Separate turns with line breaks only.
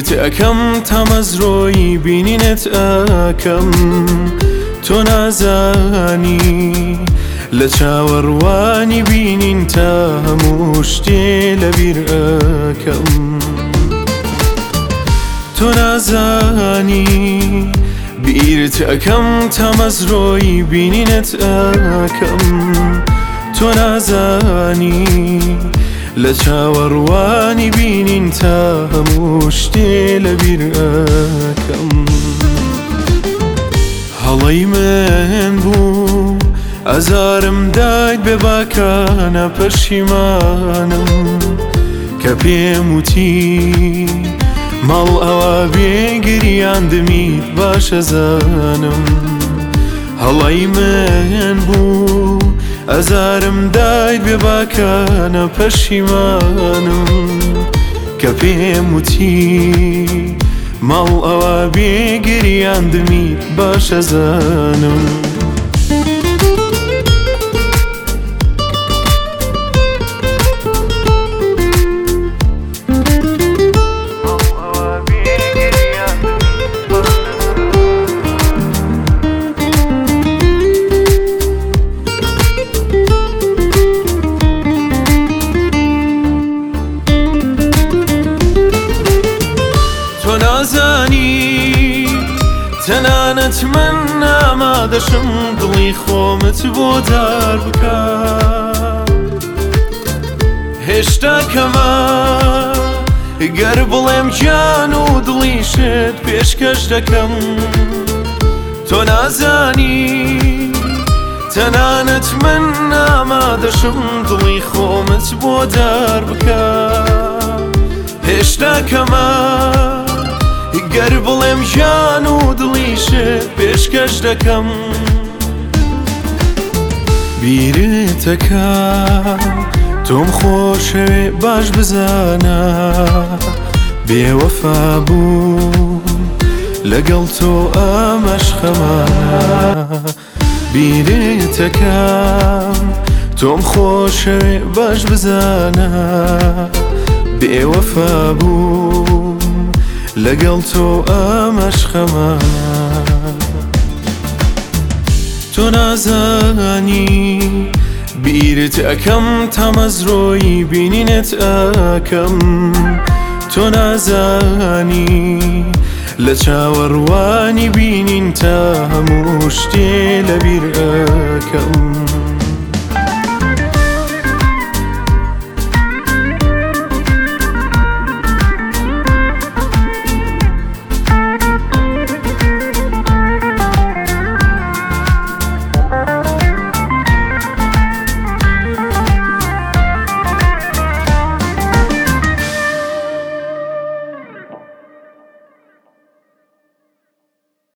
بیرت ئەەکەم تەمەزرۆی بینینت ئەەکەم تۆ نازانی لە چاوەڕوانی بینین تا هەموو شتێ لەبیر ئەەکەم تۆ نازانی بیرت ئەەکەم تەمەزرۆی بینینت ئەەکەم تۆ نازانی لە چاوەڕوانی بینین تا هەموو شتێ لەبیر ئەەکەم هەڵەی من بوو ئەزارم دایت بێ باکانە پەشیمانم کە پێم وتی ماڵ ئەوە بێگریان دەمیت باشە زانم هەڵەی من بوو ئەزارم دایت بێ باکانە پەشیمانم کە پێم وتی ماڵ ئەوە بێگریان دەمیت باشە زانم تۆ نازانی تەنانەت من ئامادەشم دڵی خۆمت بۆ دار بکەم هێشتا کەمە گەر بڵێم گیان و دڵیشت پێشکەش دەکەم تۆ نازانی تەنانەت من ئامادەشم دڵی خۆمت بۆ دار بکەم هێشتا کەمە گەر بڵێم گیان و دڵیشت پێشکەش دەکەم بیرتەکەم تۆم خۆشەوێ باش بزانە بێوەفا بوو لەگەڵ تۆ ئەمەش خەمانە بیرتەکەم تۆم خۆشەوێ باش بزانە بێوەفا بوو لەگەڵ تۆ ئەمەش خەمانە تۆ نازانی بیرت ئەەکەم تەمەزرۆی بینینت ئەەکەم تۆ نازانی لە چاوەڕوانی بینین تا هەموو شتێ لەبیر ئەەکەم